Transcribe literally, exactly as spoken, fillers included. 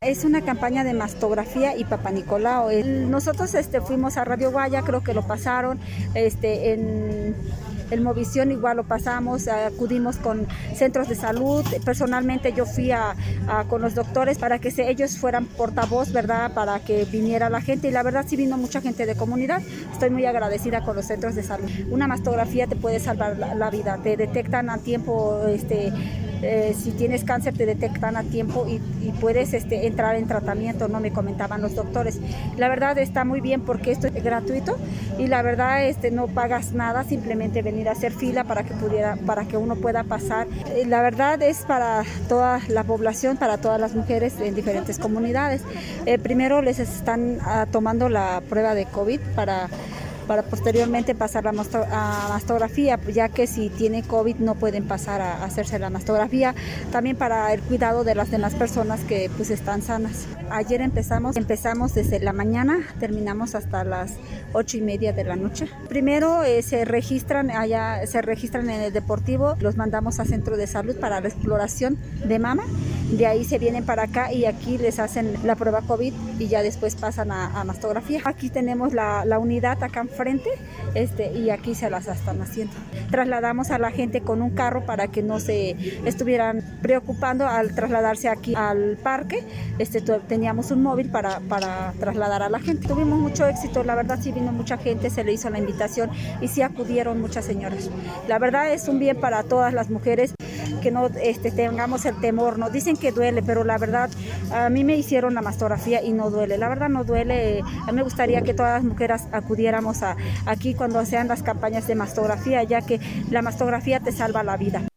Es una campaña de mastografía y Papá Nicolau. Nosotros este, fuimos a Radio Guaya, creo que lo pasaron, este, en el Movisión igual lo pasamos, acudimos con centros de salud. Personalmente yo fui a, a, con los doctores para que se, ellos fueran portavoz, ¿verdad? Para que viniera la gente, y la verdad sí vino mucha gente de comunidad. Estoy muy agradecida con los centros de salud. Una mastografía te puede salvar la, la vida, te detectan a tiempo, este, eh, si tienes cáncer te detectan a tiempo y, y puedes este, entrar en tratamiento, ¿no? Me comentaban los doctores. La verdad está muy bien porque esto es gratuito y la verdad este, no pagas nada, simplemente venir a hacer fila para que pudiera, para que uno pueda pasar. La verdad es para toda la población, para todas las mujeres en diferentes comunidades. Eh, primero les están uh, tomando la prueba de COVID para para posteriormente pasar la a mastografía, ya que si tiene COVID no pueden pasar a hacerse la mastografía, también para el cuidado de las demás personas que pues están sanas. Ayer empezamos, empezamos desde la mañana, terminamos hasta las ocho y media de la noche. Primero eh, se registran allá, se registran en el deportivo, los mandamos a centro de salud para la exploración de mama, de ahí se vienen para acá y aquí les hacen la prueba COVID y ya después pasan a, a mastografía. Aquí tenemos la, la unidad acá frente este, y aquí se las están haciendo. Trasladamos a la gente con un carro para que no se estuvieran preocupando al trasladarse aquí al parque. Este, teníamos un móvil para, para trasladar a la gente. Tuvimos mucho éxito, la verdad sí vino mucha gente, se le hizo la invitación y sí acudieron muchas señoras. La verdad es un bien para todas las mujeres que no este, tengamos el temor, ¿no? Dicen que duele, pero la verdad a mí me hicieron la mastografía y no duele, la verdad no duele. A mí me gustaría que todas las mujeres acudiéramos a, aquí cuando sean las campañas de mastografía, ya que la mastografía te salva la vida.